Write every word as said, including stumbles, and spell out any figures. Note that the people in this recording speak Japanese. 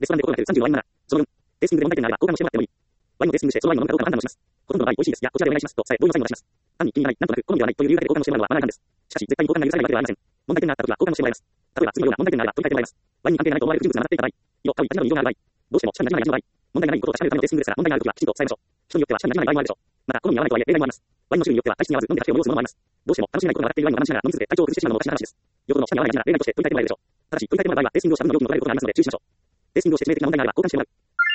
レストランで心がけるさんじゅうのワインなら、そのよん、テイスティングで問題点があれば交換をしてもらってもいい。ワインをテイスティングして、そのワインが飲むかどうか判断をします。ほとんどの場合、美味しいですや、こちらでお願いしますとさえ同意のサインを出します。単に気に入らない、なんとなく好みではないという理由だけで交換をしてもらうのはマナー違反です。しかし、絶対に交換が許されるわけではありません。問題点があったときは交換をしてもらいます。例えば、次のような問題点があれば取り替えてもらいます。ワインに関係がないと思われる人物が並っていた場合、色、香り、味などに異常がある場合、どうしても舌に馴染まない味の場合、問題がないことを確かめるためのテイスティングですから、問題があるときはきちんと伝えましょう。人によっては舌に馴染まない場合もあるでしょう。また、好みに合わないとはいえ例外もあります。ワインの種類によっては体質に合わず飲んで価値を戻すものもあります。どうしても楽しめないことが分かっているワインを我慢しながら飲み続け体調を崩してしまうのもおかしな話です。よほどの舌に合わない味なら例外として取り替えてもらえるでしょう。ただし、取り替えてもらう場合はテイスティングをした分の料金の取られることがあるので注意しましょう。テイスティングをして致命的な問題があれば交換してもらう。